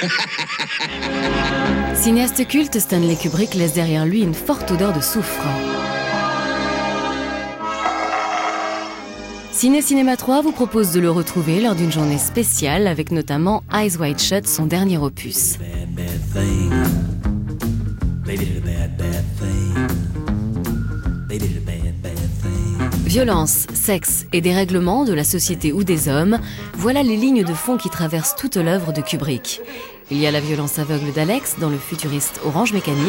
Cinéaste culte, Stanley Kubrick laisse derrière lui une forte odeur de soufre. Ciné 3 vous propose de le retrouver lors d'une journée spéciale avec notamment Eyes Wide Shut, son dernier opus. Violence, sexe et dérèglement de la société ou des hommes, voilà les lignes de fond qui traversent toute l'œuvre de Kubrick. Il y a la violence aveugle d'Alex dans le futuriste Orange Mécanique,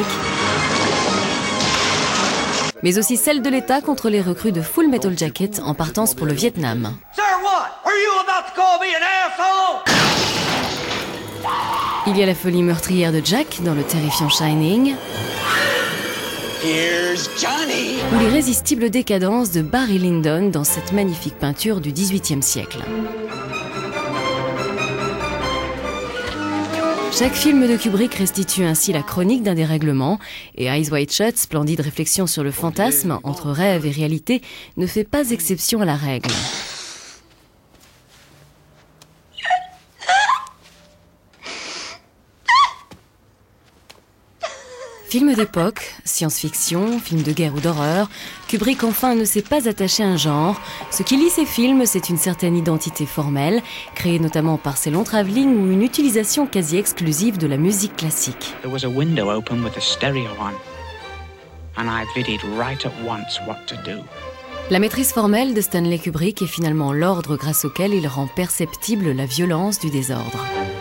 mais aussi celle de l'État contre les recrues de Full Metal Jacket en partance pour le Vietnam. Il y a la folie meurtrière de Jack dans le terrifiant Shining, ou l'irrésistible décadence de Barry Lyndon dans cette magnifique peinture du XVIIIe siècle. Chaque film de Kubrick restitue ainsi la chronique d'un dérèglement, et Eyes Wide Shut, splendide réflexion sur le fantasme entre rêve et réalité, ne fait pas exception à la règle. Film d'époque, science-fiction, film de guerre ou d'horreur, Kubrick enfin ne s'est pas attaché à un genre. Ce qui lie ses films, c'est une certaine identité formelle, créée notamment par ses longs travelling ou une utilisation quasi exclusive de la musique classique. There was a window open with a stereo on, and I viddied right at once what to do. La maîtrise formelle de Stanley Kubrick est finalement l'ordre grâce auquel il rend perceptible la violence du désordre.